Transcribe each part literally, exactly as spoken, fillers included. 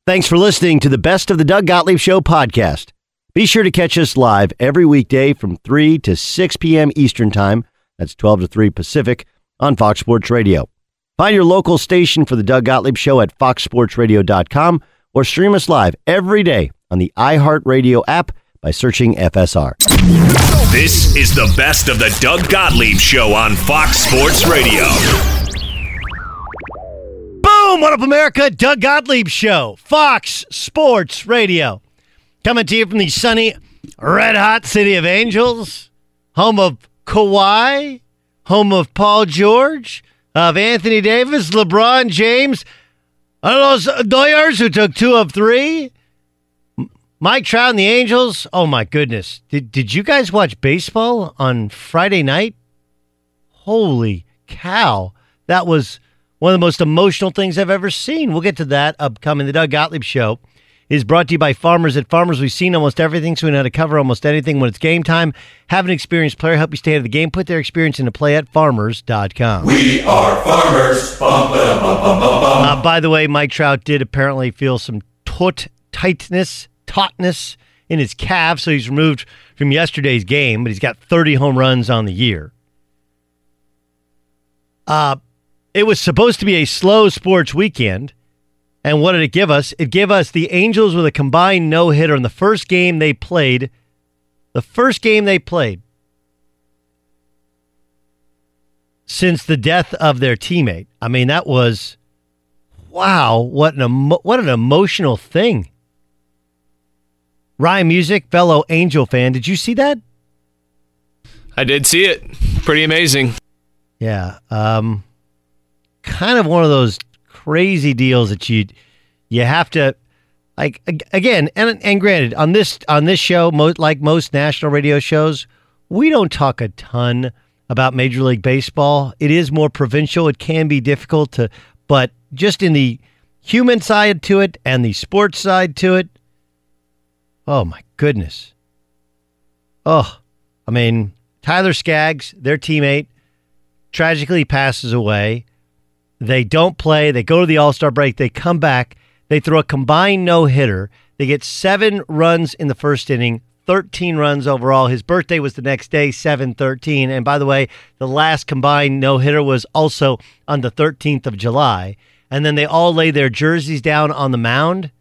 Thanks for listening to the Best of the Doug Gottlieb Show podcast. Be sure to catch us live every weekday from three to six p.m. Eastern Time. That's twelve to three Pacific on Fox Sports Radio. Find your local station for the Doug Gottlieb Show at fox sports radio dot com or stream us live every day on the iHeartRadio app by searching F S R. This is the Best of the Doug Gottlieb Show on Fox Sports Radio. Boom! What up, America? Doug Gottlieb Show, Fox Sports Radio. Coming to you from the sunny, red-hot city of Angels, home of Kawhi, home of Paul George, of Anthony Davis, LeBron James, Los Doyers, who took two of three, Mike Trout and the Angels. Oh, my goodness. Did, did you guys watch baseball on Friday night? Holy cow. That was one of the most emotional things I've ever seen. We'll get to that upcoming. The Doug Gottlieb Show is brought to you by Farmers. At Farmers, we've seen almost everything, so we know how to cover almost anything when it's game time. Have an experienced player help you stay ahead of the game. Put their experience into play at farmers dot com. We are farmers. Bum, ba, bum, bum, bum, bum. Uh, by the way, Mike Trout did apparently feel some taut tightness, tautness in his calf, so he's removed from yesterday's game, but he's got thirty home runs on the year. Uh, it was supposed to be a slow sports weekend. And what did it give us? It gave us the Angels with a combined no-hitter in the first game they played. The first game they played since the death of their teammate. I mean, that was, wow, what an emo- what an emotional thing. Ryan Music, fellow Angel fan, did you see that? I did see it. Pretty amazing. Yeah. Um, kind of one of those crazy deals that you you have to, like, again, and and granted, on this on this show, mo- like most national radio shows, we don't talk a ton about Major League Baseball. It is more provincial. It can be difficult to, but just in the human side to it and the sports side to it, oh my goodness. Oh, I mean, Tyler Skaggs, their teammate, tragically passes away. They don't play. They go to the All-Star break. They come back. They throw a combined no-hitter. They get seven runs in the first inning, thirteen runs overall. His birthday was the next day, seven thirteen. And by the way, the last combined no-hitter was also on the thirteenth of July. And then they all lay their jerseys down on the mound.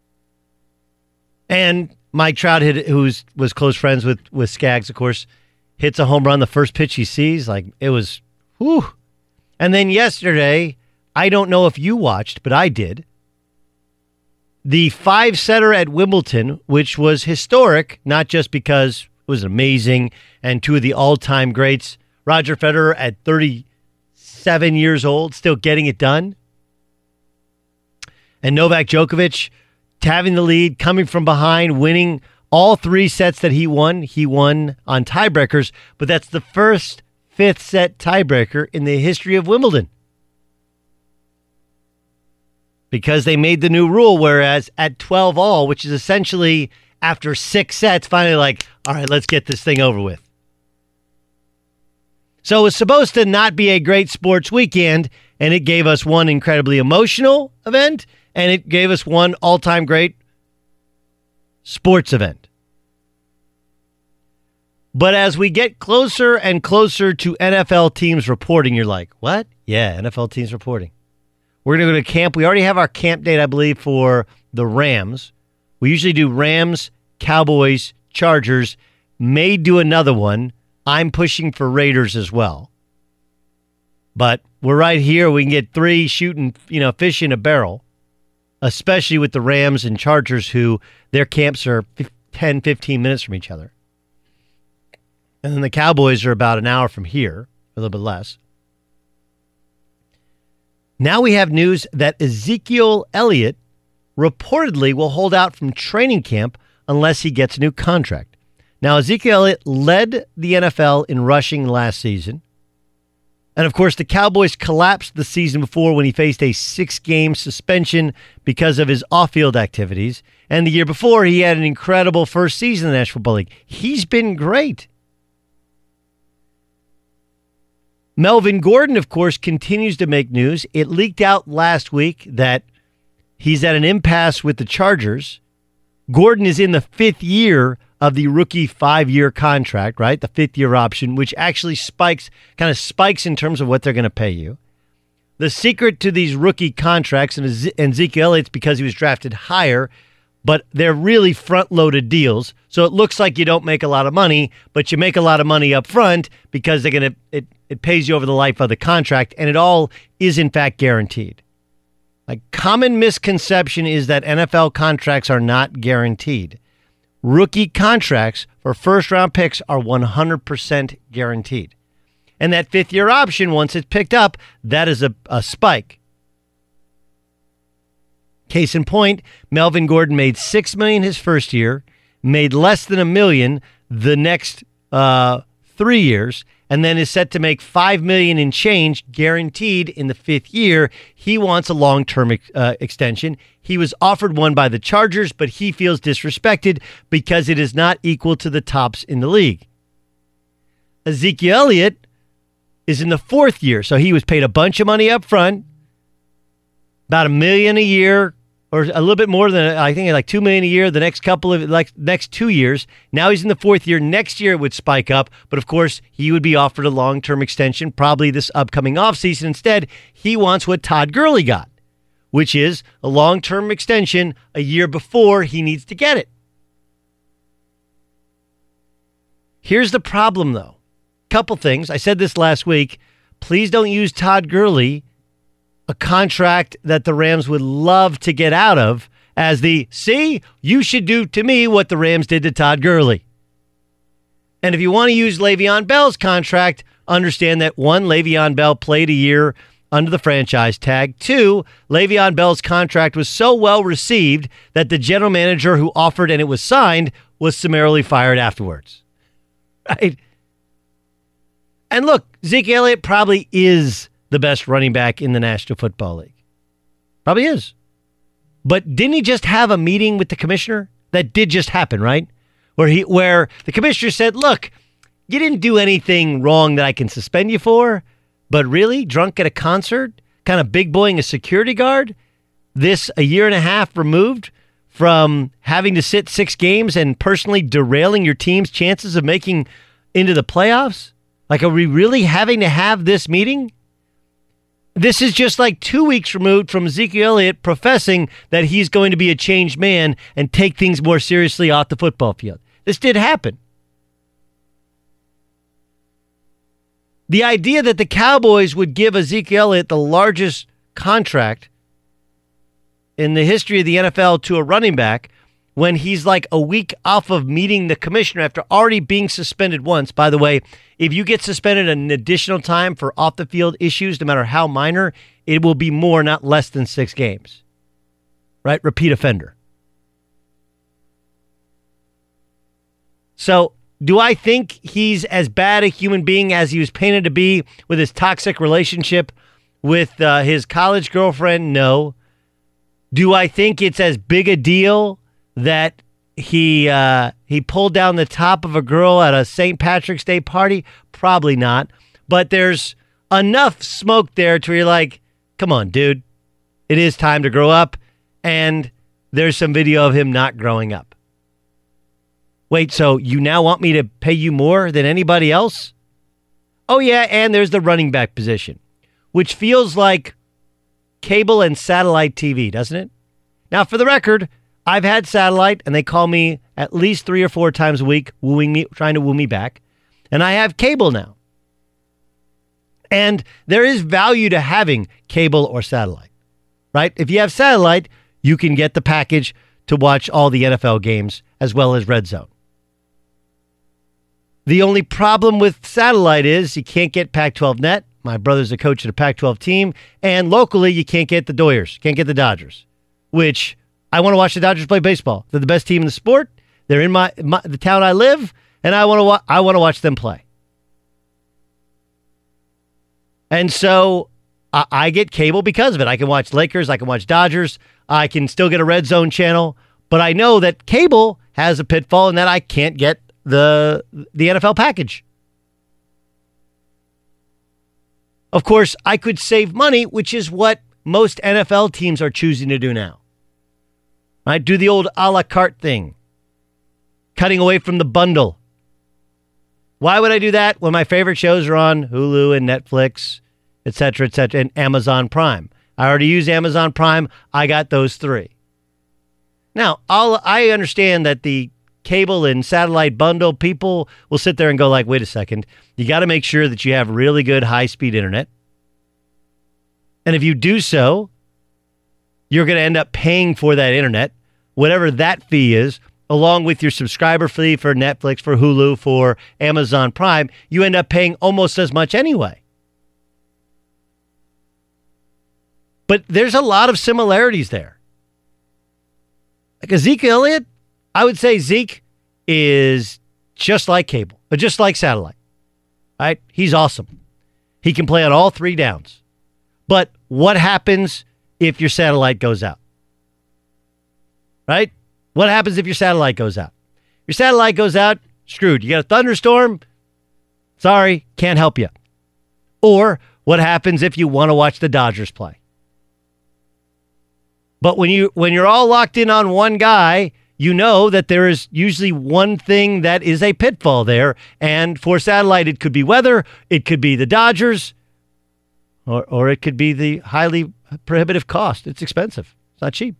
And Mike Trout, hit, who was close friends with, with Skaggs, of course, hits a home run the first pitch he sees. Like, it was, whew. And then yesterday, I don't know if you watched, but I did, the five-setter at Wimbledon, which was historic, not just because it was amazing and two of the all-time greats, Roger Federer at thirty-seven years old, still getting it done, and Novak Djokovic having the lead, coming from behind, winning all three sets that he won. He won on tiebreakers, but that's the first fifth set tiebreaker in the history of Wimbledon. Because they made the new rule, whereas at twelve all, which is essentially after six sets, finally like, all right, let's get this thing over with. So it was supposed to not be a great sports weekend, and it gave us one incredibly emotional event, and it gave us one all-time great sports event. But as we get closer and closer to N F L teams reporting, you're like, what? Yeah, N F L teams reporting. We're going to go to camp. We already have our camp date, I believe, for the Rams. We usually do Rams, Cowboys, Chargers. May do another one. I'm pushing for Raiders as well. But we're right here. We can get three shooting, you know, fish in a barrel, especially with the Rams and Chargers, who their camps are ten, fifteen minutes from each other. And then the Cowboys are about an hour from here, a little bit less. Now we have news that Ezekiel Elliott reportedly will hold out from training camp unless he gets a new contract. Now, Ezekiel Elliott led the N F L in rushing last season. And, of course, the Cowboys collapsed the season before when he faced a six-game suspension because of his off-field activities. And the year before, he had an incredible first season in the National Football League. He's been great. Melvin Gordon, of course, continues to make news. It leaked out last week that He's at an impasse with the Chargers. Gordon is in the fifth year of the rookie five-year contract, right? The fifth-year option, which actually spikes, kind of spikes in terms of what they're going to pay you. The secret to these rookie contracts, and Ezekiel Elliott's because he was drafted higher, but they're really front-loaded deals. So it looks like you don't make a lot of money, but you make a lot of money up front because they're going to it, it pays you over the life of the contract, and it all is, in fact, guaranteed. A common misconception is that N F L contracts are not guaranteed. Rookie contracts for first-round picks are one hundred percent guaranteed. And that fifth-year option, once it's picked up, that is a, a spike. Case in point, Melvin Gordon made six million dollars his first year, made less than a million the next uh, three years, and then is set to make five million dollars in change guaranteed in the fifth year. He wants a long-term uh, extension. He was offered one by the Chargers, but he feels disrespected because it is not equal to the tops in the league. Ezekiel Elliott is in the fourth year, so he was paid a bunch of money up front, about a million a year, or a little bit more than, I think like two million a year the next couple of, like next two years. Now he's in the fourth year. Next year it would spike up, but of course he would be offered a long-term extension, probably this upcoming offseason. Instead, he wants what Todd Gurley got, which is a long-term extension a year before he needs to get it. Here's the problem, though. Couple things. I said this last week. Please don't use Todd Gurley, a contract that the Rams would love to get out of, as the, see, you should do to me what the Rams did to Todd Gurley. And if you want to use Le'Veon Bell's contract, understand that one, Le'Veon Bell played a year under the franchise tag. Two, Le'Veon Bell's contract was so well received that the general manager who offered and it was signed was summarily fired afterwards. Right? And look, Zeke Elliott probably is the best running back in the National Football League. Probably is. But didn't he just have a meeting with the commissioner? That did just happen, right? Where he, where the commissioner said, look, you didn't do anything wrong that I can suspend you for, but really, drunk at a concert, kind of big boying a security guard, this a year and a half removed from having to sit six games and personally derailing your team's chances of making into the playoffs? Like, are we really having to have this meeting? This is just like two weeks removed from Ezekiel Elliott professing that he's going to be a changed man and take things more seriously off the football field. This did happen. The idea that the Cowboys would give Ezekiel Elliott the largest contract in the history of the N F L to a running back when he's like a week off of meeting the commissioner after already being suspended once. By the way, if you get suspended an additional time for off-the-field issues, no matter how minor, it will be more, not less than six games. Right? Repeat offender. So, do I think he's as bad a human being as he was painted to be with his toxic relationship with uh, his college girlfriend? No. Do I think it's as big a deal that he uh, he pulled down the top of a girl at a Saint Patrick's Day party? Probably not. But there's enough smoke there to where you're like, come on, dude. It is time to grow up. And there's some video of him not growing up. Wait, so you now want me to pay you more than anybody else? Oh, yeah, and there's the running back position, which feels like cable and satellite T V, doesn't it? Now, for the record, I've had satellite, and they call me at least three or four times a week, wooing me, trying to woo me back. And I have cable now. And there is value to having cable or satellite, right? If you have satellite, you can get the package to watch all the N F L games as well as Red Zone. The only problem with satellite is you can't get Pac twelve Net. My brother's a coach at a Pac twelve team. And locally, you can't get the Doyers. Can't get the Dodgers, which I want to watch the Dodgers play baseball. They're the best team in the sport. They're in my, my the town I live, and I want to wa- I want to watch them play. And so I, I get cable because of it. I can watch Lakers. I can watch Dodgers. I can still get a Red Zone channel. But I know that cable has a pitfall in that I can't get the the N F L package. Of course, I could save money, which is what most N F L teams are choosing to do now. Right? Do the old a la carte thing. Cutting away from the bundle. Why would I do that when my favorite shows are on Hulu and Netflix, et cetera, et cetera, and Amazon Prime? I already use Amazon Prime. I got those three. Now, I'll, I understand that the cable and satellite bundle, people will sit there and go like, wait a second. You got to make sure that you have really good high-speed internet. And if you do so, you're going to end up paying for that internet, whatever that fee is, along with your subscriber fee for Netflix, for Hulu, for Amazon Prime. You end up paying almost as much anyway. But there's a lot of similarities there. Like Ezekiel Elliott, I would say Zeke is just like cable, but just like satellite. Right? He's awesome. He can play on all three downs. But what happens if your satellite goes out? Right? What happens if your satellite goes out? Your satellite goes out, screwed. You got a thunderstorm? Sorry, can't help you. Or what happens if you want to watch the Dodgers play? But when you when you're all locked in on one guy, you know that there is usually one thing that is a pitfall there. And for satellite, it could be weather, it could be the Dodgers, or or it could be the highly prohibitive cost. It's expensive. It's not cheap.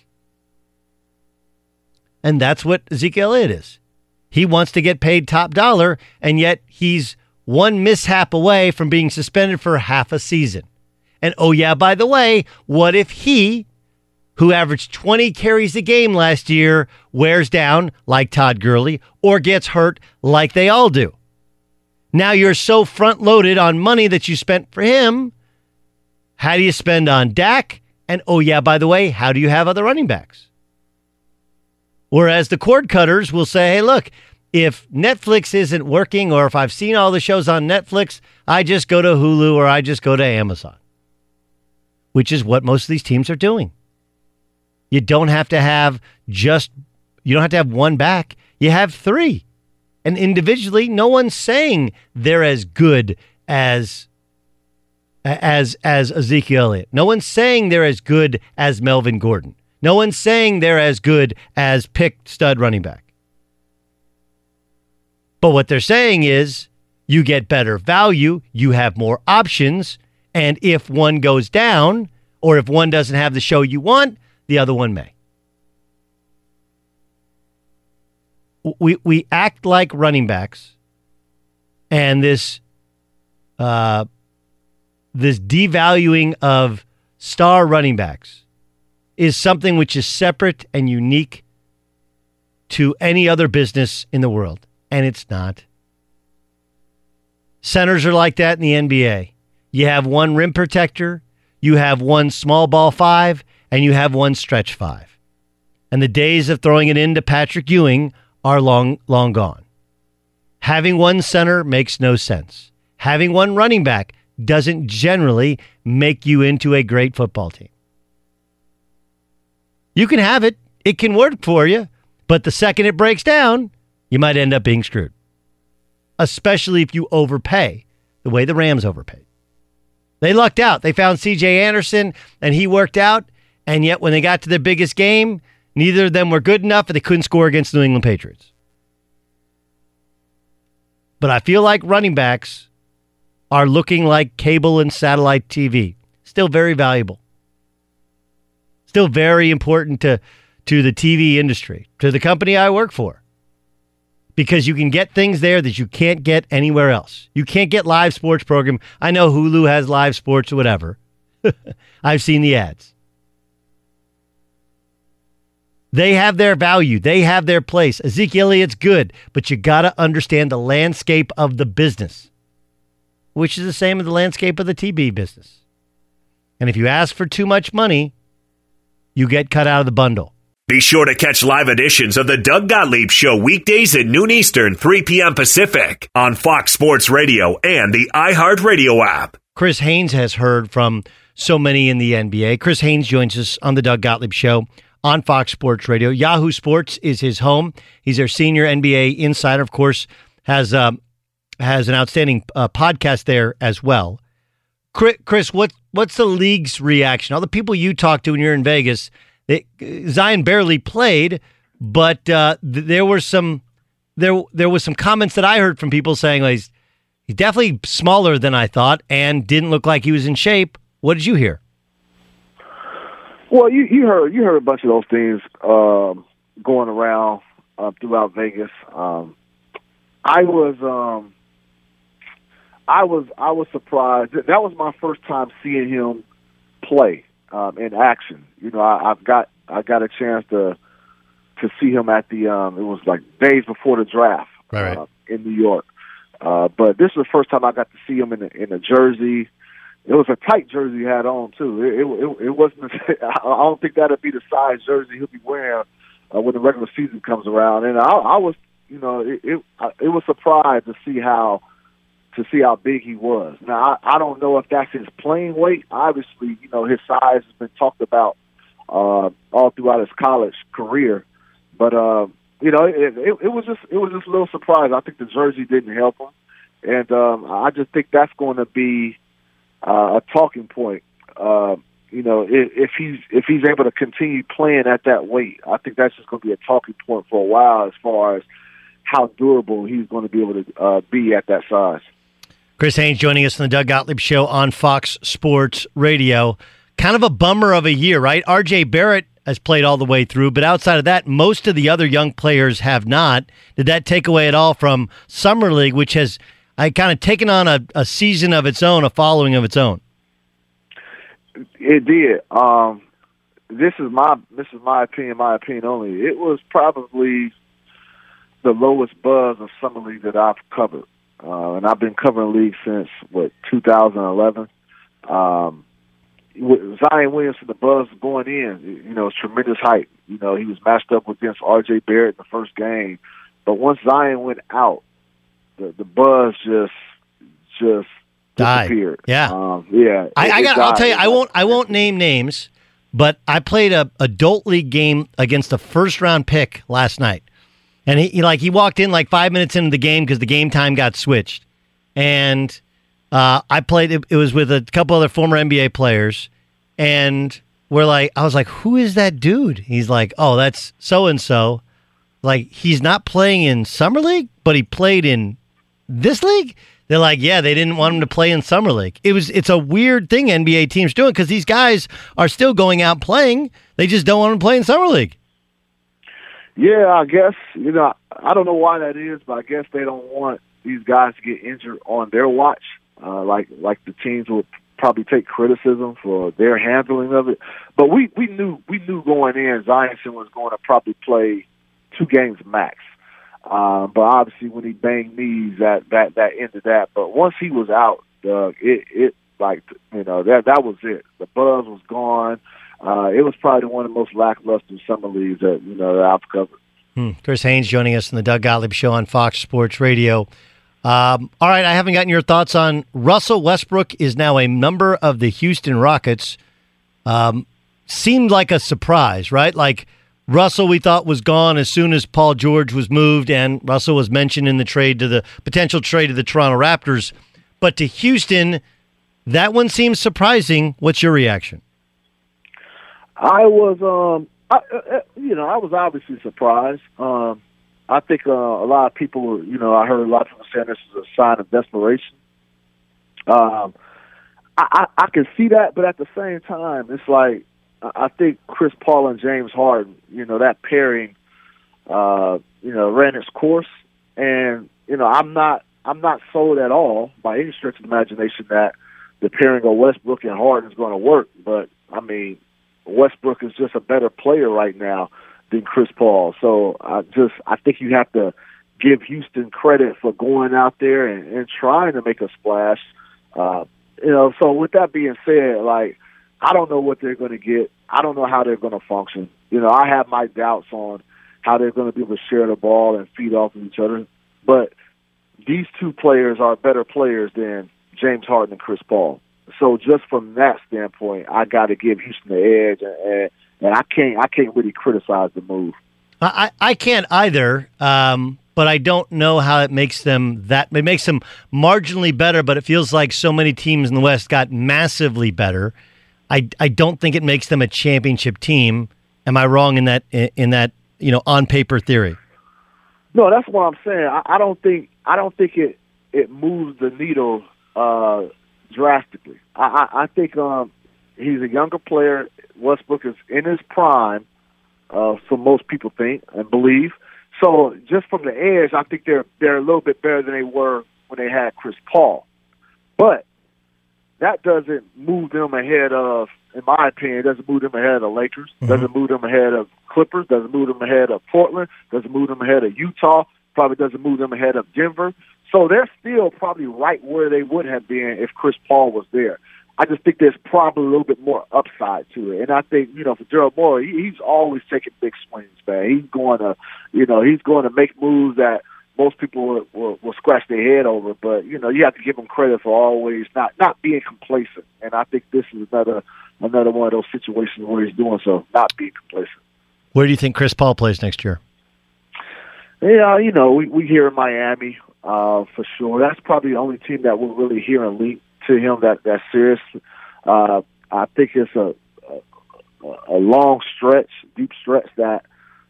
And that's what Ezekiel Elliott is. He wants to get paid top dollar, and yet he's one mishap away from being suspended for half a season. And oh yeah, by the way, what if he, who averaged twenty carries a game last year, wears down like Todd Gurley or gets hurt like they all do? Now you're so front-loaded on money that you spent for him. How do you spend on Dak? And oh yeah, by the way, how do you have other running backs? Whereas the cord cutters will say, hey, look, if Netflix isn't working or if I've seen all the shows on Netflix, I just go to Hulu or I just go to Amazon, which is what most of these teams are doing. You don't have to have just, you don't have to have one back. You have three. And individually, no one's saying they're as good as, as, as Ezekiel Elliott. No one's saying they're as good as Melvin Gordon. No one's saying they're as good as picked stud running back. But what they're saying is you get better value, you have more options, and if one goes down or if one doesn't have the show you want, the other one may. We we act like running backs, and this uh, this devaluing of star running backs is something which is separate and unique to any other business in the world. And it's not. Centers are like that in the N B A. You have one rim protector, you have one small ball five, and you have one stretch five. And the days of throwing it into Patrick Ewing are long, long gone. Having one center makes no sense. Having one running back doesn't generally make you into a great football team. You can have it. It can work for you. But the second it breaks down, you might end up being screwed. Especially if you overpay the way the Rams overpaid. They lucked out. They found C J Anderson, and he worked out. And yet when they got to their biggest game, neither of them were good enough, and they couldn't score against the New England Patriots. But I feel like running backs are looking like cable and satellite T V. Still very valuable. Still very important to, to the T V industry, to the company I work for. Because you can get things there that you can't get anywhere else. You can't get live sports program. I know Hulu has live sports or whatever. I've seen the ads. They have their value. They have their place. Ezekiel Elliott's good, but you got to understand the landscape of the business, which is the same as the landscape of the T V business. And if you ask for too much money, you get cut out of the bundle. Be sure to catch live editions of the Doug Gottlieb Show weekdays at noon Eastern, three p.m. Pacific on Fox Sports Radio and the iHeartRadio app. Chris Haynes has heard from so many in the N B A. Chris Haynes joins us on the Doug Gottlieb Show on Fox Sports Radio. Yahoo Sports is his home. He's their senior N B A insider, of course, has um, has an outstanding uh, podcast there as well. Chris, what what's the league's reaction? All the people you talk to when you're in Vegas, It, Zion barely played, but uh, th- there were some there there was some comments that I heard from people saying like, he's, he's definitely smaller than I thought and didn't look like he was in shape. What did you hear? Well, you, you heard you heard a bunch of those things um, going around uh, throughout Vegas. Um, I was um, I was I was surprised. That was my first time seeing him play um, in action. You know, I, I've got I got a chance to to see him at the um, it was like days before the draft right, right. Uh, in New York. Uh, but this was the first time I got to see him in a, in a jersey. It was a tight jersey he had on too. It it, it wasn't. I don't think that'd be the size jersey he'll be wearing uh, when the regular season comes around. And I, I was, you know, it, it it was surprised to see how to see how big he was. Now I, I don't know if that's his playing weight. Obviously, you know, his size has been talked about uh, all throughout his college career. But uh, you know, it, it, it was just it was just a little surprise. I think the jersey didn't help him, and um, I just think that's going to be Uh, a talking point. Uh, you know, if, if he's if he's able to continue playing at that weight, I think that's just going to be a talking point for a while as far as how durable he's going to be able to uh, be at that size. Chris Haynes joining us on the Doug Gottlieb Show on Fox Sports Radio. Kind of a bummer of a year, right? R J Barrett has played all the way through, but outside of that, most of the other young players have not. Did that take away at all from Summer League, which has I kind of taken on a, a season of its own, a following of its own? It did. Um, this is my this is my opinion, my opinion only. It was probably the lowest buzz of Summer League that I've covered, uh, and I've been covering league since what two thousand eleven. Um, with Zion Williamson, the buzz going in, you know, it's tremendous hype. You know, he was matched up against R J Barrett in the first game, but once Zion went out, The, the buzz just just disappeared. Died. Yeah, um, yeah. I, it, I got. it I'll tell you. died. I won't. I won't name names, but I played a adult league game against a first round pick last night, and he, he like he walked in like five minutes into the game because the game time got switched, and uh, I played. It, it was with a couple other former N B A players, and we're like, I was like, who is that dude? He's like, oh, that's so and so. Like he's not playing in Summer League, but he played in this league. They're like, yeah, they didn't want him to play in Summer League. It was, it's a weird thing N B A teams doing because these guys are still going out playing. They just don't want him to play in Summer League. Yeah, I guess, you know, I don't know why that is, but I guess they don't want these guys to get injured on their watch. Uh, like, like the teams would probably take criticism for their handling of it. But we, we knew, we knew going in, Zionson was going to probably play two games max. Uh, but obviously, when he banged knees, that that that ended that. But once he was out, uh, it it like you know that that was it. The buzz was gone. Uh, it was probably one of the most lackluster summer leagues that you know that I've covered. Hmm. Chris Haynes joining us on the Doug Gottlieb Show on Fox Sports Radio. Um, all right, I haven't gotten your thoughts on Russell Westbrook is now a member of the Houston Rockets. Um, seemed like a surprise, right? Like. Russell, we thought, was gone as soon as Paul George was moved, and Russell was mentioned in the trade to the potential trade to the Toronto Raptors. But to Houston, that one seems surprising. What's your reaction? I was, um, I, uh, you know, I was obviously surprised. Um, I think uh, a lot of people, you know, I heard a lot of people saying this is a sign of desperation. Um, I, I, I can see that, but at the same time, it's like, I think Chris Paul and James Harden, you know, that pairing, uh, you know, ran its course. And, you know, I'm not I'm not sold at all by any stretch of the imagination that the pairing of Westbrook and Harden is going to work. But, I mean, Westbrook is just a better player right now than Chris Paul. So I just I think you have to give Houston credit for going out there and, and trying to make a splash. Uh, you know, so with that being said, like, I don't know what they're going to get. I don't know how they're going to function. You know, I have my doubts on how they're going to be able to share the ball and feed off of each other. But these two players are better players than James Harden and Chris Paul. So just from that standpoint, I got to give Houston the edge, and, and I can't I can't really criticize the move. I, I can't either, um, but I don't know how it makes them that. It makes them marginally better, but it feels like so many teams in the West got massively better. I, I don't think it makes them a championship team, am I wrong in that in that you know on paper theory? No, that's what I'm saying. I, I don't think I don't think it it moves the needle uh, drastically. I, I, I think um, he's a younger player. Westbrook is in his prime, uh, so most people think and believe. So just from the edge, I think they're they're a little bit better than they were when they had Chris Paul. But that doesn't move them ahead of, in my opinion, it doesn't move them ahead of the Lakers, mm-hmm. doesn't move them ahead of Clippers, doesn't move them ahead of Portland, doesn't move them ahead of Utah, probably doesn't move them ahead of Denver. So they're still probably right where they would have been if Chris Paul was there. I just think there's probably a little bit more upside to it. And I think, you know, for Daryl Morey, he, he's always taking big swings, man. He's going to, you know, he's going to make moves that most people will, will, will scratch their head over. But, you know, you have to give him credit for always not, not being complacent. And I think this is another another one of those situations where he's doing so, not being complacent. Where do you think Chris Paul plays next year? Yeah, you know, we, we hear in Miami uh, for sure. That's probably the only team that we're really hearing leak to him that that's serious. Uh, I think it's a, a a long stretch, deep stretch that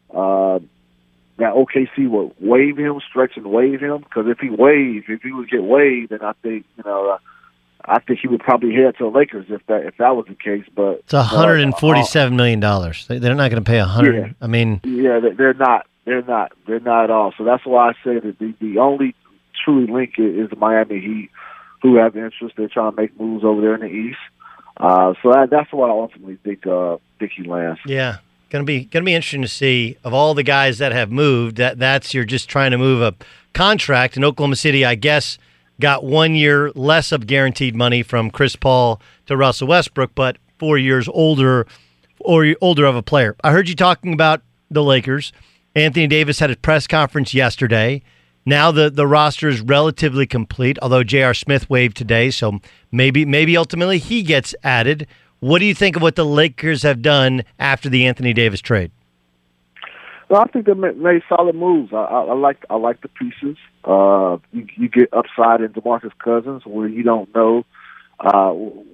uh, that O K C would waive him, stretch and waive him. Because if he waived, if he would get waived, then I think you know, uh, I think he would probably head to the Lakers if that if that was the case. But it's one hundred and forty-seven uh, million dollars. They're not going to pay a hundred. Yeah, I mean, yeah, they're not. They're not. They're not at all. So that's why I say that the the only truly link is the Miami Heat, who have interest. They're trying to make moves over there in the East. Uh, so that, that's what I ultimately think uh, think he lands. Yeah, gonna be gonna be interesting to see of all the guys that have moved. That that's you're just trying to move a contract. And Oklahoma City, I guess, got one year less of guaranteed money from Chris Paul to Russell Westbrook, but four years older or older of a player. I heard you talking about the Lakers. Anthony Davis had a press conference yesterday. Now the, the roster is relatively complete, although J R. Smith waived today, so maybe maybe ultimately he gets added. What do you think of what the Lakers have done after the Anthony Davis trade? Well, I think they made solid moves. I, I, I like I like the pieces. Uh, you, you get upside in DeMarcus Cousins where you don't know, uh,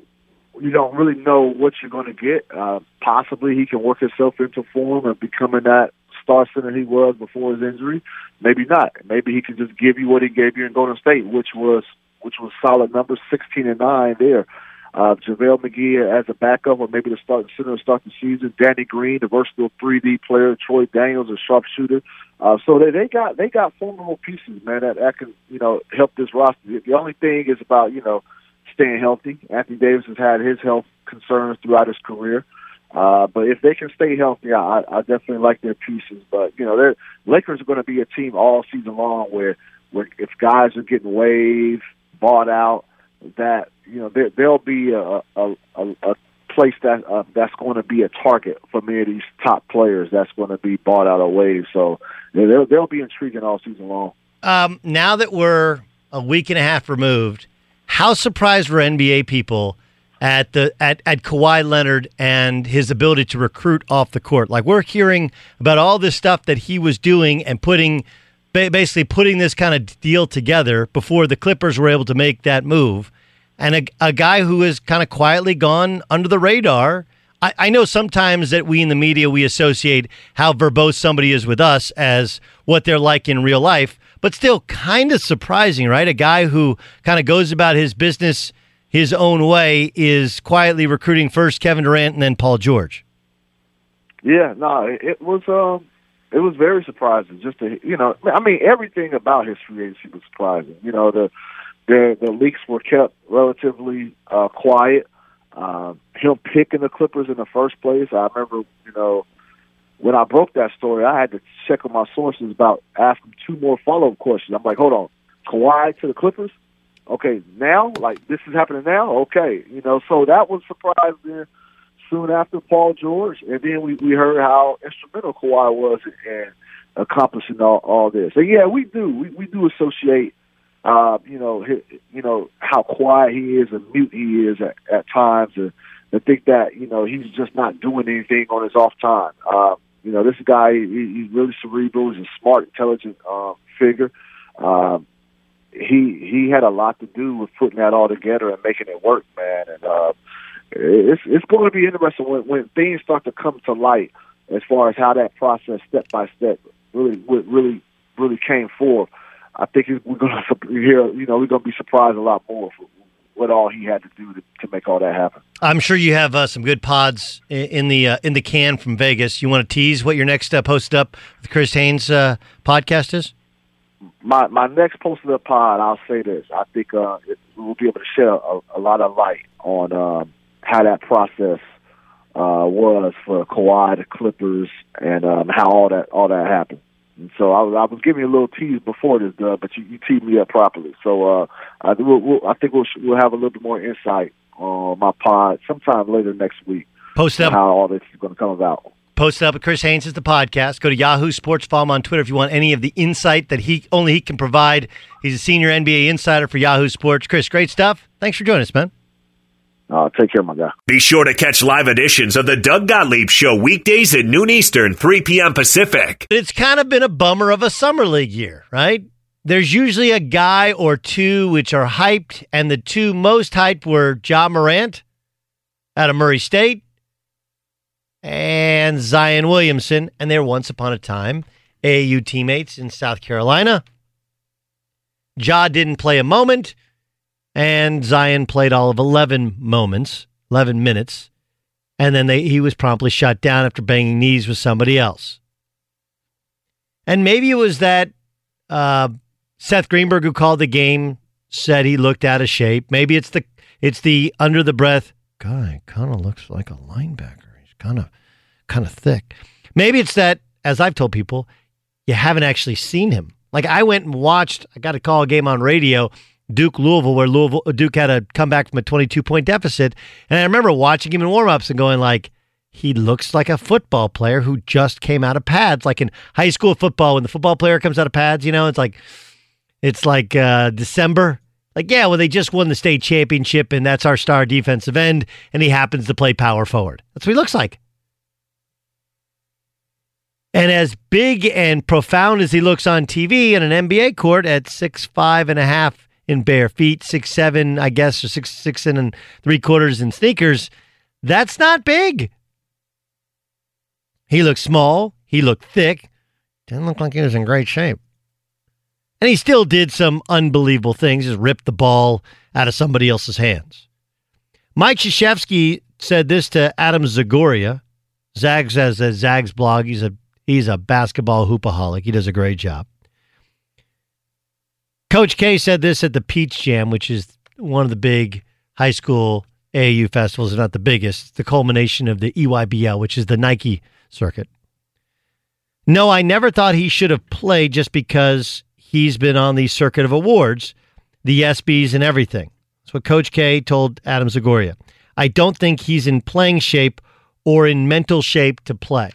you don't really know what you're going to get. Uh, possibly he can work himself into form and becoming that star center he was before his injury. Maybe not. Maybe he can just give you what he gave you in Golden State, which was which was solid numbers, sixteen and nine there. Uh, JaVale McGee as a backup, or maybe the starting center to start the season. Danny Green, the versatile three D player. Troy Daniels, a sharpshooter. Uh, so they, they got they got formidable pieces, man, that, that can you know help this roster. The only thing is about you know staying healthy. Anthony Davis has had his health concerns throughout his career. Uh, but if they can stay healthy, I, I definitely like their pieces. But, you know, they're, Lakers are going to be a team all season long where, where if guys are getting waived, bought out, that, you know, there, there'll be a, a, a, a place that uh, that's going to be a target for many of these top players that's going to be bought out or waived. So yeah, they'll, they'll be intriguing all season long. Um, now that we're a week and a half removed, how surprised were N B A people at the at, at Kawhi Leonard and his ability to recruit off the court? Like, we're hearing about all this stuff that he was doing and putting basically putting this kind of deal together before the Clippers were able to make that move. And a, a guy who has kind of quietly gone under the radar. I, I know sometimes that we in the media, we associate how verbose somebody is with us as what they're like in real life, but still kind of surprising, right? A guy who kind of goes about his business his own way is quietly recruiting first Kevin Durant and then Paul George. Yeah, no, it was um, it was very surprising. Just to you know, I mean, everything about his free agency was surprising. You know, the the the leaks were kept relatively uh, quiet. Uh, him picking the Clippers in the first place, I remember, you know, when I broke that story, I had to check with my sources about asking two more follow up questions. I'm like, hold on, Kawhi to the Clippers? Okay, now, like, this is happening now? Okay, you know, so that was surprising soon after Paul George. And then we, we heard how instrumental Kawhi was in accomplishing all, all this. So, yeah, we do. We, we do associate, uh, you know, his, you know, how quiet he is and mute he is at, at times. And I think that, you know, he's just not doing anything on his off time. Uh, you know, this guy, he, he's really cerebral. He's a smart, intelligent um, figure. Um, He he had a lot to do with putting that all together and making it work, man. And uh, it's it's going to be interesting when, when things start to come to light as far as how that process, step by step, really, really, really came forth, I think we're going to hear, you know, we're going to be surprised a lot more for what all he had to do to, to make all that happen. I'm sure you have uh, some good pods in the uh, in the can from Vegas. You want to tease what your next uh, posted up with Chris Haynes uh, podcast is? My my next posted up pod, I'll say this: I think uh, it, we'll be able to shed a, a lot of light on um, how that process uh, was for Kawhi, the Clippers, and um, how all that all that happened. And so I was, I was giving you a little tease before this, Doug, but you, you teed me up properly. So uh, I, we'll, we'll, I think we'll, we'll have a little bit more insight on my pod sometime later next week. Post up how all this is going to come about. Post up with Chris Haynes is the podcast. Go to Yahoo Sports, follow him on Twitter if you want any of the insight that he only he can provide. He's a senior N B A insider for Yahoo Sports. Chris, great stuff. Thanks for joining us, man. Uh, take care, my guy. Be sure to catch live editions of the Doug Gottlieb Show weekdays at noon Eastern, three p.m. Pacific. It's kind of been a bummer of a summer league year, right? There's usually a guy or two which are hyped, and the two most hyped were Ja Morant out of Murray State and Zion Williamson, and they were once upon a time A A U teammates in South Carolina. Ja didn't play a moment, and Zion played all of eleven moments, eleven minutes, and then they, he was promptly shut down after banging knees with somebody else. And maybe it was that uh, Seth Greenberg, who called the game, said he looked out of shape. Maybe it's the it's the under the breath guy. Kind of looks like a linebacker. He's kind of kind of thick. Maybe it's that, as I've told people, you haven't actually seen him. Like I went and watched. I got to call a game on radio. Duke Louisville, where Louisville Duke had a comeback from a twenty-two point deficit. And I remember watching him in warm-ups and going like, he looks like a football player who just came out of pads. Like in high school football, when the football player comes out of pads, you know, it's like it's like uh, December. Like, yeah, well, they just won the state championship, and that's our star defensive end, and he happens to play power forward. That's what he looks like. And as big and profound as he looks on T V in an N B A court at six five and a half in bare feet, six seven, I guess, or six six and three quarters in sneakers, that's not big. He looked small. He looked thick. Didn't look like he was in great shape. And he still did some unbelievable things, just ripped the ball out of somebody else's hands. Mike Krzyzewski said this to Adam Zagoria. Zags has a Zags blog. He's a he's a basketball hoopaholic. He does a great job. Coach K said this at the Peach Jam, which is one of the big high school A A U festivals, if not the biggest. It's the culmination of the E Y B L, which is the Nike circuit. No, I never thought he should have played just because he's been on the circuit of awards, the ESPYs and everything. That's what Coach K told Adam Zagoria. I don't think he's in playing shape or in mental shape to play.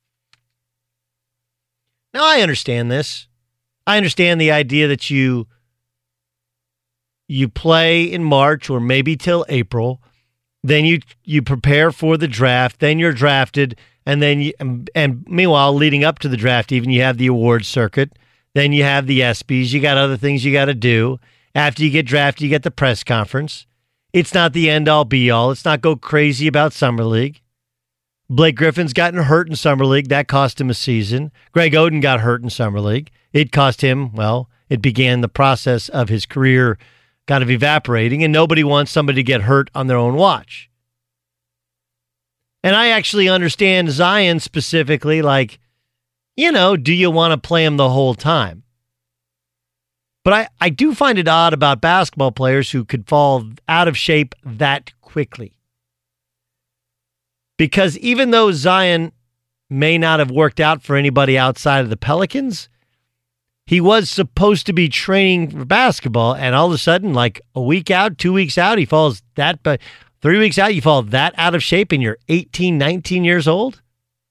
Now, I understand this. I understand the idea that you you play in March or maybe till April, then you you prepare for the draft, then you're drafted, and then you, and, and meanwhile, leading up to the draft, even you have the awards circuit, then you have the ESPYs, you got other things you got to do. After you get drafted, you get the press conference. It's not the end-all, be-all. Let's not go crazy about Summer League. Blake Griffin's gotten hurt in Summer League. That cost him a season. Greg Oden got hurt in Summer League. It cost him, well, it began the process of his career kind of evaporating, and nobody wants somebody to get hurt on their own watch. And I actually understand Zion specifically, like, you know, do you want to play him the whole time? But I, I do find it odd about basketball players who could fall out of shape that quickly. Because even though Zion may not have worked out for anybody outside of the Pelicans, he was supposed to be training for basketball, and all of a sudden, like a week out, two weeks out, he falls that, but three weeks out, you fall that out of shape and you're eighteen, nineteen years old?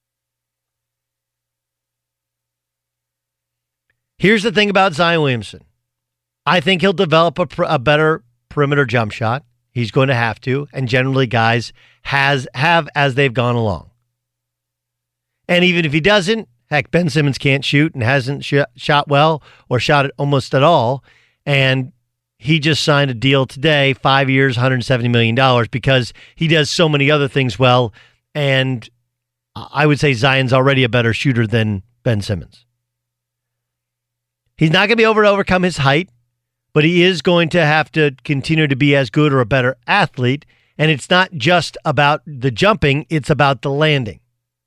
Here's the thing about Zion Williamson. I think he'll develop a, a better perimeter jump shot. He's going to have to, and generally guys has have as they've gone along. And even if he doesn't, heck, Ben Simmons can't shoot and hasn't sh- shot well or shot it almost at all. And he just signed a deal today, five years, one hundred seventy million dollars, because he does so many other things well. And I would say Zion's already a better shooter than Ben Simmons. He's not going to be able to overcome his height, but he is going to have to continue to be as good or a better athlete. And it's not just about the jumping, it's about the landing.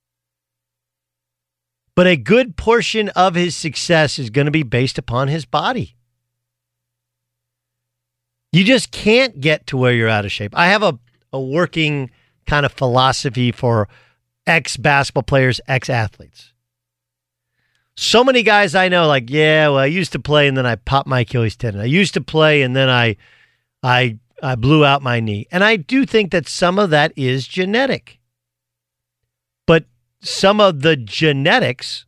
But a good portion of his success is going to be based upon his body. You just can't get to where you're out of shape. I have a, a working kind of philosophy for ex-basketball players, ex-athletes. So many guys I know, like, yeah, well, I used to play and then I popped my Achilles tendon. I used to play and then I, I, I blew out my knee. And I do think that some of that is genetic. But some of the genetics,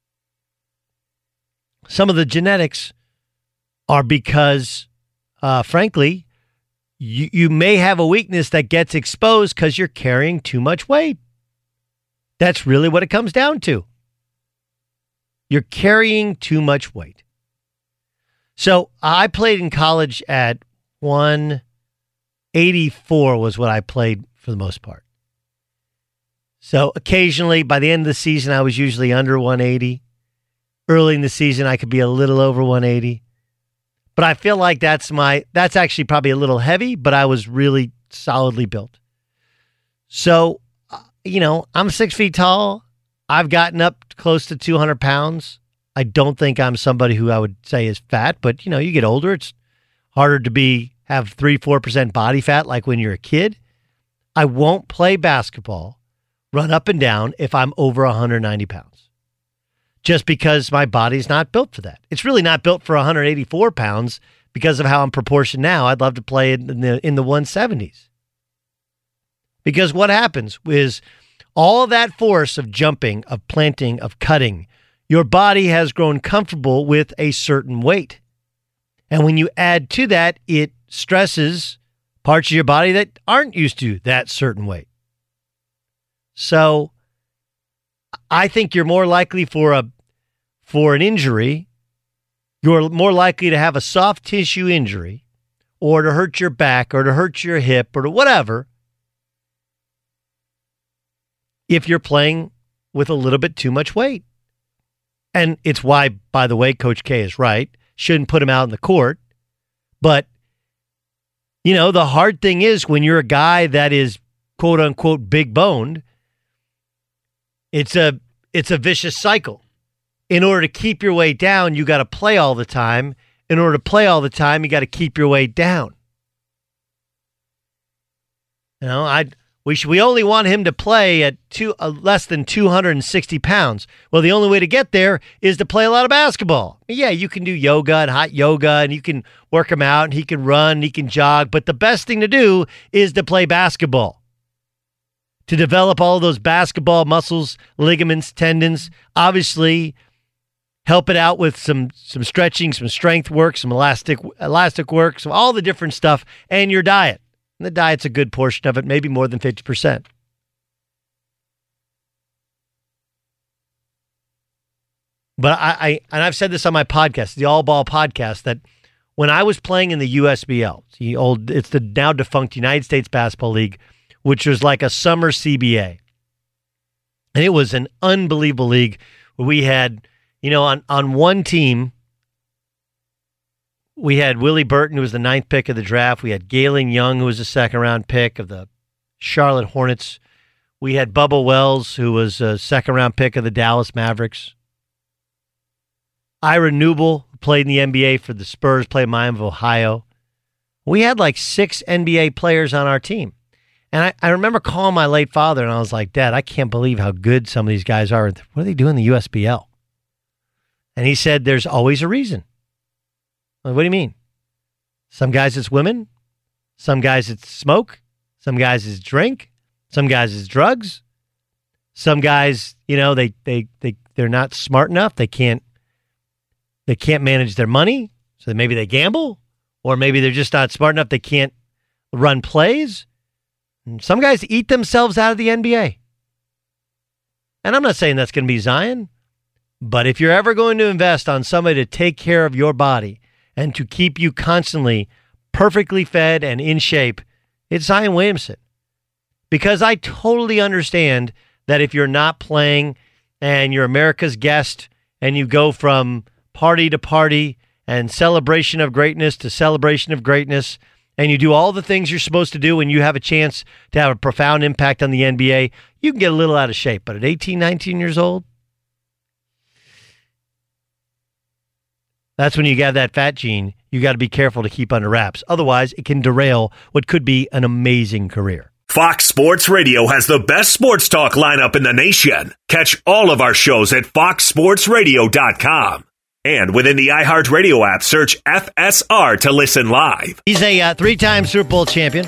some of the genetics are because, uh, frankly, you, you may have a weakness that gets exposed because you're carrying too much weight. That's really what it comes down to. You're carrying too much weight. So I played in college at one eighty-four was what I played for the most part. So occasionally, by the end of the season, I was usually under one eighty. Early in the season, I could be a little over one eighty. But I feel like that's my, that's actually probably a little heavy, but I was really solidly built. So, you know, I'm six feet tall. I've gotten up close to two hundred pounds. I don't think I'm somebody who I would say is fat, but, you know, you get older, it's harder to be, have three, four percent body fat like when you're a kid. I won't play basketball, run up and down if I'm over one hundred ninety pounds. Just because my body's not built for that. It's really not built for one hundred eighty-four pounds because of how I'm proportioned now. I'd love to play in the, in the one seventies. Because what happens is all of that force of jumping, of planting, of cutting, your body has grown comfortable with a certain weight. And when you add to that, it stresses parts of your body that aren't used to that certain weight. So I think you're more likely for a for an injury, you're more likely to have a soft tissue injury or to hurt your back or to hurt your hip or to whatever if you're playing with a little bit too much weight. And it's why, by the way, Coach K is right. Shouldn't put him out in the court. But, you know, the hard thing is when you're a guy that is quote unquote big boned, it's a it's a vicious cycle. In order to keep your weight down, you got to play all the time. In order to play all the time, you got to keep your weight down. You know, I we should, we only want him to play at two uh, less than two hundred sixty pounds. Well, the only way to get there is to play a lot of basketball. Yeah, you can do yoga and hot yoga, and you can work him out, and he can run, and he can jog. But the best thing to do is to play basketball. To develop all of those basketball muscles, ligaments, tendons. Obviously, help it out with some some stretching, some strength work, some elastic elastic work, some all the different stuff, and your diet. And the diet's a good portion of it, maybe more than fifty percent. But I, I, and I've said this on my podcast, the All Ball podcast, that when I was playing in the U S B L, the old, it's the now defunct United States Basketball League, which was like a summer C B A. And it was an unbelievable league where we had, you know, on, on one team, we had Willie Burton, who was the ninth pick of the draft. We had Galen Young, who was the second round pick of the Charlotte Hornets. We had Bubba Wells, who was a second round pick of the Dallas Mavericks. Ira Newble, who played in the N B A for the Spurs, played in Miami of Ohio. We had like six N B A players on our team. And I, I remember calling my late father, and I was like, Dad, I can't believe how good some of these guys are. What do they do in the U S B L? And he said, there's always a reason. Like, what do you mean? Some guys it's women. Some guys it's smoke. Some guys it's drink. Some guys it's drugs. Some guys, you know, they, they, they, they're not smart enough. They can't, they can't manage their money. So maybe they gamble, or maybe they're just not smart enough. They can't run plays. And some guys eat themselves out of the N B A. And I'm not saying that's going to be Zion, but if you're ever going to invest on somebody to take care of your body and to keep you constantly perfectly fed and in shape, it's Zion Williamson. Because I totally understand that if you're not playing and you're America's guest and you go from party to party and celebration of greatness to celebration of greatness, and you do all the things you're supposed to do when you have a chance to have a profound impact on the N B A, you can get a little out of shape. But at eighteen, nineteen years old, that's when you got that fat gene. You got to be careful to keep under wraps. Otherwise, it can derail what could be an amazing career. Fox Sports Radio has the best sports talk lineup in the nation. Catch all of our shows at fox sports radio dot com. And within the iHeartRadio app, search F S R to listen live. He's a uh, three-time Super Bowl champion,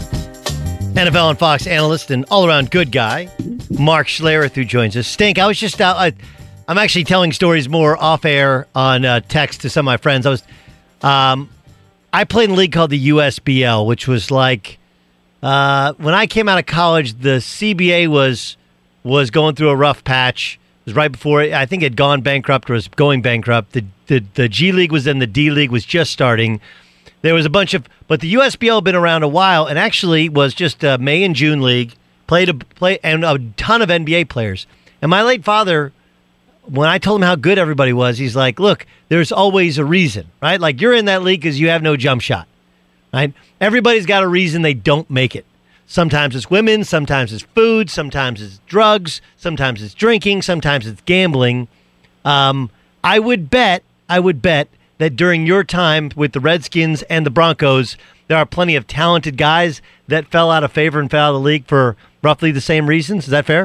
N F L and Fox analyst, and all-around good guy, Mark Schlereth, who joins us. Stink, I was just out. I, I'm actually telling stories more off-air on uh, text to some of my friends. I was, um, I played in a league called the U S B L, which was like, uh, when I came out of college, the C B A was was going through a rough patch. It was right before, I think it had gone bankrupt or was going bankrupt. The, the the G League was in, the D League was just starting. There was a bunch of, but the U S B L had been around a while and actually was just a May and June league, played a play and a ton of N B A players. And my late father, when I told him how good everybody was, he's like, look, there's always a reason, right? Like you're in that league because you have no jump shot, right? Everybody's got a reason they don't make it. Sometimes it's women, sometimes it's food, sometimes it's drugs, sometimes it's drinking, sometimes it's gambling. Um, I would bet, I would bet that during your time with the Redskins and the Broncos, there are plenty of talented guys that fell out of favor and fell out of the league for roughly the same reasons. Is that fair?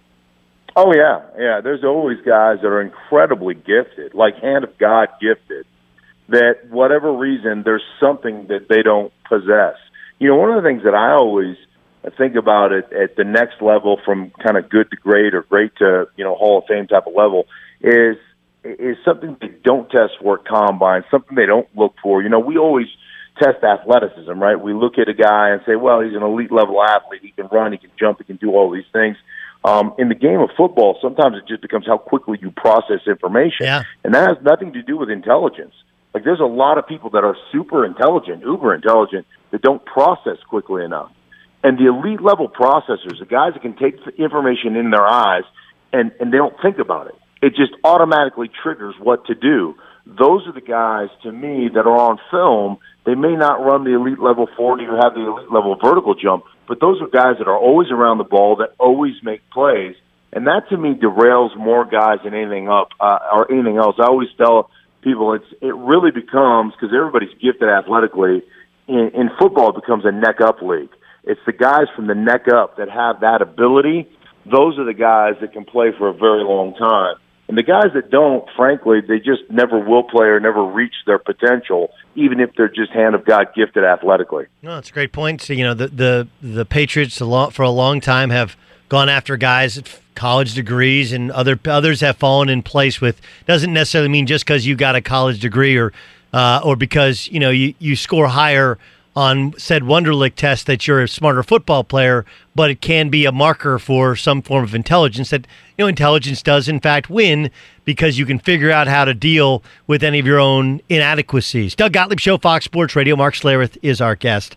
Oh, yeah. Yeah, there's always guys that are incredibly gifted, like hand of God gifted, that whatever reason, there's something that they don't possess. You know, one of the things that I always think about it at the next level from kind of good to great or great to, you know, Hall of Fame type of level is is something they don't test for at combine, something they don't look for. You know, we always test athleticism, right? We look at a guy and say, well, he's an elite level athlete. He can run, he can jump, he can do all these things. Um, in the game of football, sometimes it just becomes how quickly you process information. Yeah. And that has nothing to do with intelligence. Like there's a lot of people that are super intelligent, uber intelligent, that don't process quickly enough. And the elite level processors, the guys that can take the information in their eyes and, and they don't think about it. It just automatically triggers what to do. Those are the guys, to me, that are on film. They may not run the elite level forty or have the elite level vertical jump, but those are guys that are always around the ball, that always make plays. And that, to me, derails more guys than anything up uh, or anything else. I always tell people it's it really becomes, because everybody's gifted athletically, in, in football it becomes a neck-up league. It's the guys from the neck up that have that ability. Those are the guys that can play for a very long time. And the guys that don't, frankly, they just never will play or never reach their potential, even if they're just hand of God gifted athletically. No, that's a great point. So, you know, the the, the Patriots a long, for a long time have gone after guys at college degrees, and other others have fallen in place with. Doesn't necessarily mean just because you got a college degree or uh, or because, you know, you, you score higher on said Wonderlic test that you're a smarter football player, but it can be a marker for some form of intelligence that, you know, intelligence does in fact win because you can figure out how to deal with any of your own inadequacies. Doug Gottlieb Show, Fox Sports Radio. Mark Schlereth is our guest.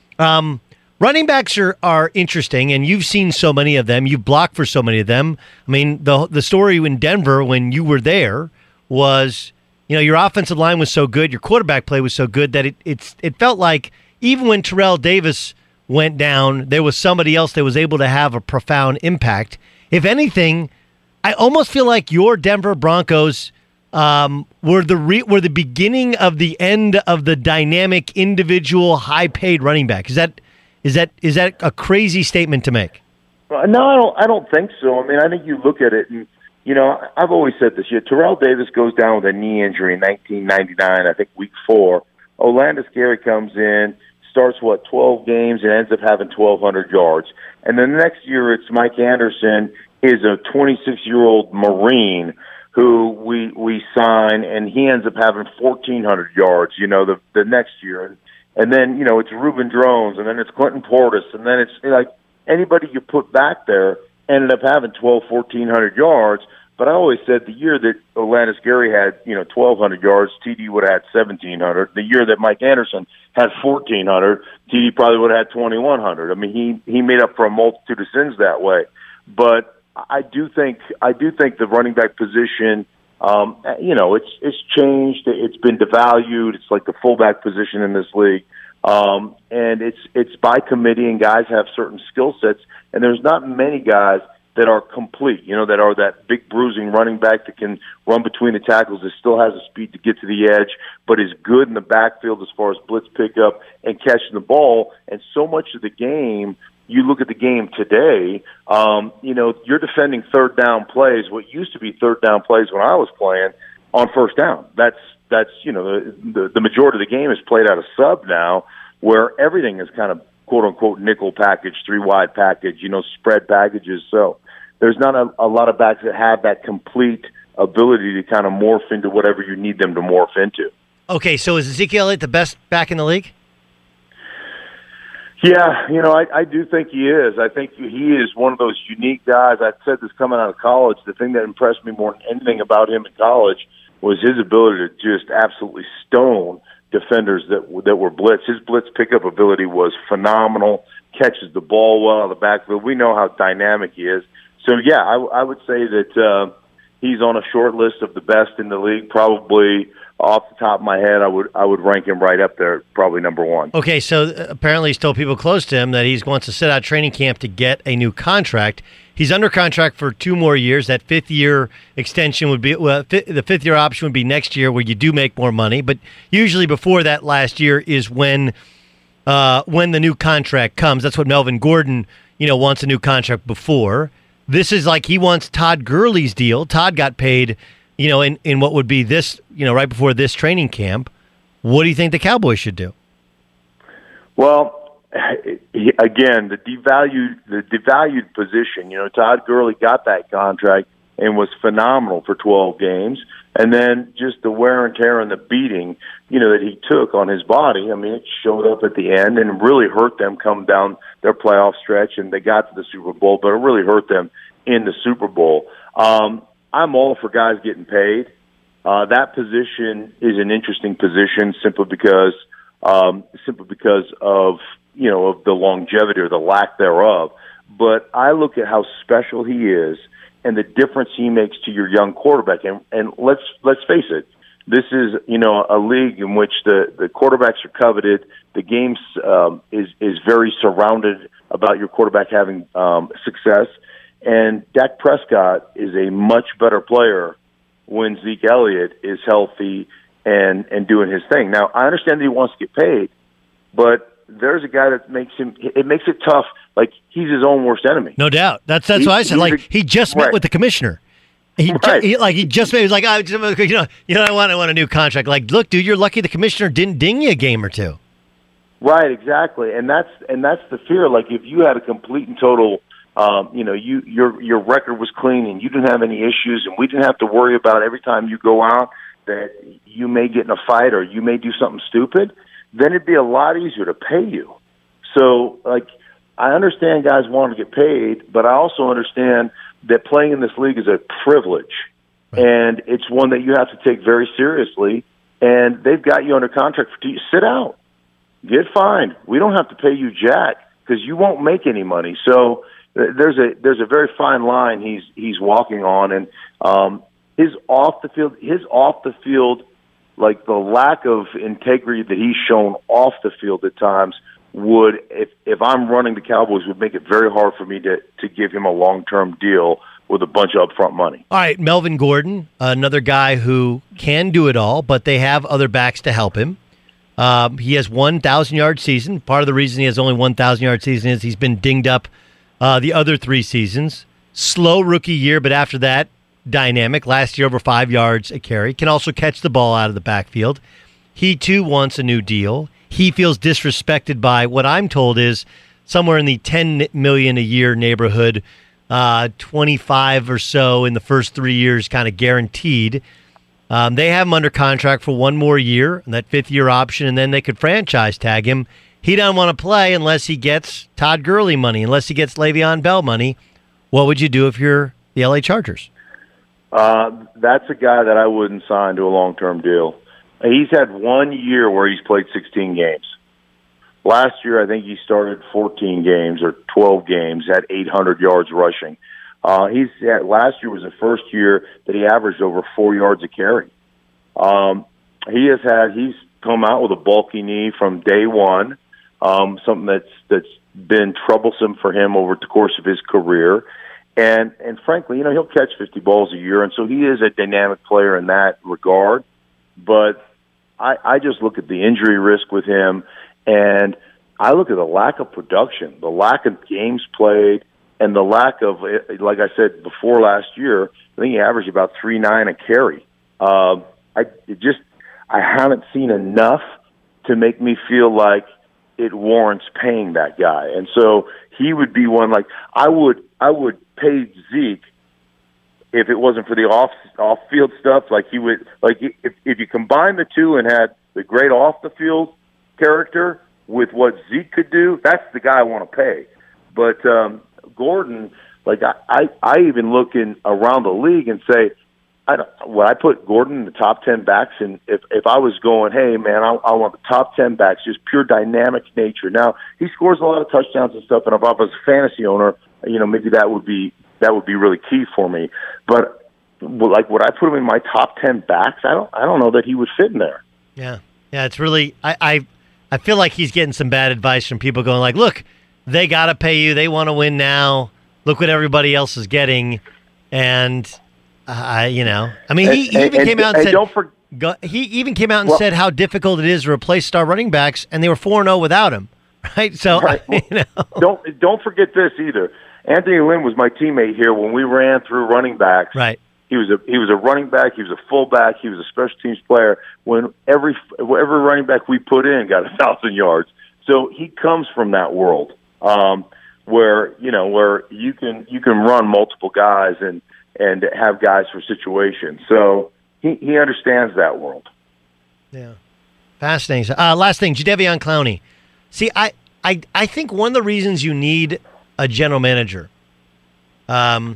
Um, running backs are, are interesting, and you've seen so many of them. You've blocked for so many of them. I mean, the the story in Denver when you were there was, you know, your offensive line was so good, your quarterback play was so good that it it's it felt like even when Terrell Davis went down, there was somebody else that was able to have a profound impact. If anything, I almost feel like your Denver Broncos um, were the re- were the beginning of the end of the dynamic, individual, high-paid running back. Is that is that is that a crazy statement to make? No, I don't. I don't think so. I mean, I think you look at it and, you know, I've always said this. Yeah, Terrell Davis goes down with a knee injury in nineteen ninety-nine, I think week four. Orlando Scary comes in, starts, what, twelve games and ends up having twelve hundred yards. And then the next year it's Mike Anderson is a twenty-six-year-old Marine who we we sign, and he ends up having fourteen hundred yards, you know, the the next year. And then, you know, it's Reuben Drones, and then it's Clinton Portis, and then it's like anybody you put back there ended up having twelve, fourteen hundred yards. But I always said the year that Orlando Scary had, you know, twelve hundred yards, T D would have had seventeen hundred. The year that Mike Anderson had fourteen hundred, T D probably would have had twenty-one hundred. I mean, he, he made up for a multitude of sins that way. but I do think I do think the running back position, um, you know, it's it's changed. It's been devalued. It's like the fullback position in this league, um, and it's it's by committee, and guys have certain skill sets, and there's not many guys that are complete, you know, that are that big bruising running back that can run between the tackles, that still has the speed to get to the edge, but is good in the backfield as far as blitz pickup and catching the ball. And so much of the game, you look at the game today, um, you know, you're defending third down plays, what used to be third down plays when I was playing, on first down. That's, that's you know, the, the, the majority of the game is played out of sub now, where everything is kind of quote-unquote nickel package, three-wide package, you know, spread packages. So there's not a, a lot of backs that have that complete ability to kind of morph into whatever you need them to morph into. Okay, so is Ezekiel Elliott the best back in the league? Yeah, you know, I, I do think he is. I think he is one of those unique guys. I said this coming out of college. The thing that impressed me more than anything about him in college was his ability to just absolutely stone defenders that that were blitz. His blitz pickup ability was phenomenal. Catches the ball well out of the backfield. We know how dynamic he is. So yeah, I, I would say that uh, he's on a short list of the best in the league. Probably off the top of my head, I would I would rank him right up there, probably number one. Okay, so apparently he's told people close to him that he wants to sit out training camp to get a new contract. He's under contract for two more years. That fifth year extension would be, well, the fifth year option would be next year where you do make more money. But usually before that last year is when uh, when the new contract comes. That's what Melvin Gordon, you know, wants a new contract before. This is like he wants Todd Gurley's deal. Todd got paid, you know, in, in what would be this, you know, right before this training camp. What do you think the Cowboys should do? Well, again, the devalued the devalued position. You know, Todd Gurley got that contract and was phenomenal for twelve games, and then just the wear and tear and the beating, you know, that he took on his body. I mean, it showed up at the end and really hurt them come down their playoff stretch, and they got to the Super Bowl, but it really hurt them in the Super Bowl. Um, I'm all for guys getting paid. Uh, that position is an interesting position simply because um, simply because of you know, of the longevity or the lack thereof. But I look at how special he is and the difference he makes to your young quarterback. And, and let's let's face it, this is, you know, a league in which the, the quarterbacks are coveted. The game um, is, is very surrounded about your quarterback having um, success. And Dak Prescott is a much better player when Zeke Elliott is healthy and, and doing his thing. Now, I understand that he wants to get paid, but there's a guy that makes him, it makes it tough. Like, he's his own worst enemy. No doubt. That's that's he, what I said. Like, a, he just right. met with the commissioner. He, right. ju- he like he just he was like, oh, you know, you know, I want I want a new contract. Like, look, dude, you're lucky the commissioner didn't ding you a game or two. Right, exactly, and that's and that's the fear. Like, if you had a complete and total, um, you know, you your your record was clean and you didn't have any issues, and we didn't have to worry about every time you go out that you may get in a fight or you may do something stupid, then it'd be a lot easier to pay you. So, like, I understand guys want to get paid, but I also understand that playing in this league is a privilege, right. And it's one that you have to take very seriously. And they've got you under contract for two years. Sit out, get fined. We don't have to pay you jack because you won't make any money. So there's a there's a very fine line he's he's walking on, and um, his off the field his off the field, like the lack of integrity that he's shown off the field at times, would, if if I'm running the Cowboys, would make it very hard for me to, to give him a long-term deal with a bunch of upfront money. All right, Melvin Gordon, another guy who can do it all, but they have other backs to help him. Um, he has one thousand-yard season. Part of the reason he has only one thousand-yard season is he's been dinged up uh, the other three seasons. Slow rookie year, but after that, dynamic. Last year, over five yards a carry. Can also catch the ball out of the backfield. He, too, wants a new deal. He feels disrespected by what I'm told is somewhere in the ten million dollars a year neighborhood, uh, twenty-five or so in the first three years kind of guaranteed. Um, they have him under contract for one more year, that fifth year option, and then they could franchise tag him. He doesn't want to play unless he gets Todd Gurley money, unless he gets Le'Veon Bell money. What would you do if you're the L A Chargers? Uh, that's a guy that I wouldn't sign to a long-term deal. He's had one year where he's played sixteen games. Last year, I think he started fourteen games or twelve games, had eight hundred yards rushing. Uh, he's yeah, last year was the first year that he averaged over four yards a carry. Um, he has had he's come out with a bulky knee from day one, um, something that's that's been troublesome for him over the course of his career. And and frankly, you know, he'll catch fifty balls a year, and so he is a dynamic player in that regard. But I, I just look at the injury risk with him, and I look at the lack of production, the lack of games played, and the lack of, like I said before last year, I think he averaged about three nine a carry. Uh, I it just I haven't seen enough to make me feel like it warrants paying that guy, and so he would be one. Like I would I would pay Zeke if it wasn't for the off off field stuff. Like he would like if if you combine the two and had the great off the field character with what Zeke could do, that's the guy I want to pay. But um, Gordon, like I, I, I even look in around the league and say, I don't, when I put Gordon in the top ten backs, and if if I was going, hey man, I, I want the top ten backs, just pure dynamic nature. Now he scores a lot of touchdowns and stuff, and if I was a fantasy owner, you know, maybe that would be that would be really key for me. But like, would I put him in my top ten backs? I don't, I don't know that he would fit in there. Yeah, yeah, it's really I, I, I feel like he's getting some bad advice from people going like, look, they got to pay you, they want to win now. Look what everybody else is getting, and. Uh, you know, I mean, he, he and, even and, came out and, and said don't for, go, he even came out and well, said how difficult it is to replace star running backs, and they were four and zero without him, right? So, right. Well, you know, don't don't forget this either. Anthony Lynn was my teammate here when we ran through running backs. right? He was a he was a running back. He was a fullback. He was a special teams player. When every every running back we put in got a thousand yards, so he comes from that world um, where you know where you can you can run multiple guys and. and have guys for situations. So he, he understands that world. Yeah. Fascinating. Uh, last thing, Jadeveon Clowney. See, I, I, I think one of the reasons you need a general manager um,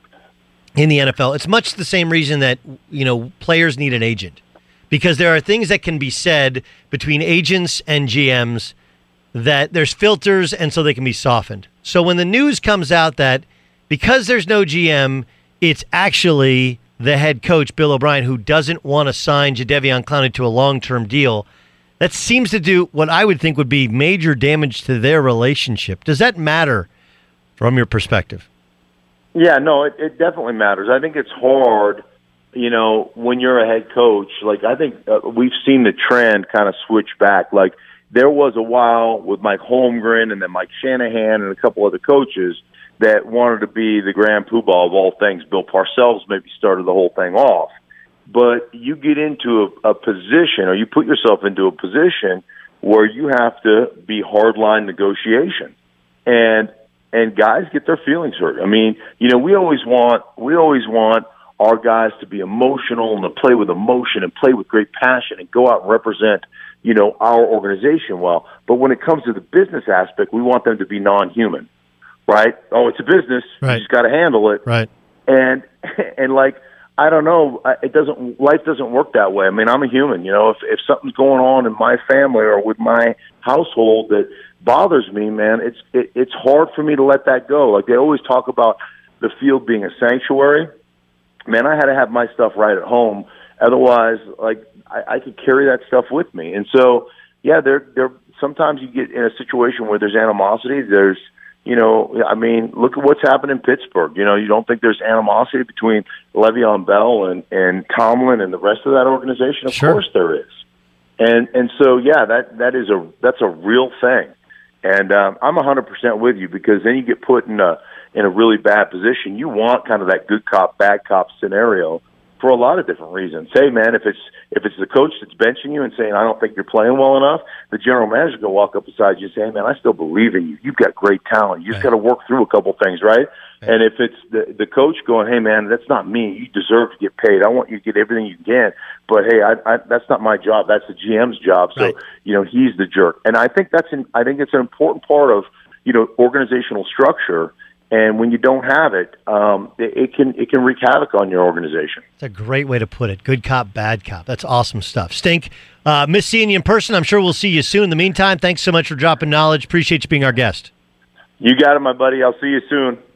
in the N F L, it's much the same reason that, you know, players need an agent. Because there are things that can be said between agents and G Ms that there's filters, and so they can be softened. So when the news comes out that because there's no G M, it's actually the head coach, Bill O'Brien, who doesn't want to sign Jadeveon Clowney to a long-term deal. That seems to do what I would think would be major damage to their relationship. Does that matter from your perspective? Yeah, no, it, it definitely matters. I think it's hard, you know, when you're a head coach. Like, I think uh, we've seen the trend kind of switch back. Like, there was a while with Mike Holmgren and then Mike Shanahan and a couple other coaches that wanted to be the grand poobah of all things. Bill Parcells maybe started the whole thing off. But you get into a, a position, or you put yourself into a position where you have to be hardline negotiation. And and guys get their feelings hurt. I mean, you know, we always want we always want our guys to be emotional and to play with emotion and play with great passion and go out and represent, you know, our organization well. But when it comes to the business aspect, we want them to be non-human. Right? Oh, it's a business. Right. You just got to handle it. Right. And and like I don't know, it doesn't. Life doesn't work that way. I mean, I'm a human. You know, if if something's going on in my family or with my household that bothers me, man, it's it, it's hard for me to let that go. Like they always talk about the field being a sanctuary. Man, I had to have my stuff right at home. Otherwise, like I, I could carry that stuff with me. And so, yeah, there there. Sometimes you get in a situation where there's animosity. There's You know, I mean, look at what's happened in Pittsburgh. You know, you don't think there's animosity between Le'Veon Bell and, and Tomlin and the rest of that organization? Of Sure. course there is. And and so, yeah, that that is a that's a real thing. And um, I'm one hundred percent with you, because then you get put in a in a really bad position. You want kind of that good cop, bad cop scenario for a lot of different reasons. Hey, man, if it's if it's the coach that's benching you and saying, I don't think you're playing well enough, the general manager can walk up beside you and say, hey, man, I still believe in you. You've got great talent. You just Right. got to work through a couple things, right? Right. And if it's the, the coach going, hey, man, that's not me. You deserve to get paid. I want you to get everything you can. But, hey, I, I, that's not my job. That's the G M's job. So, Right. you know, he's the jerk. And I think that's an, I think it's an important part of, you know, organizational structure. And when you don't have it, um, it, it can it can wreak havoc on your organization. It's a great way to put it. Good cop, bad cop. That's awesome stuff. Stink, uh, miss seeing you in person. I'm sure we'll see you soon. In the meantime, thanks so much for dropping knowledge. Appreciate you being our guest. You got it, my buddy. I'll see you soon.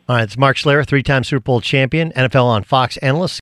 All right, it's Mark Schlereth, three-time Super Bowl champion, N F L on Fox analyst.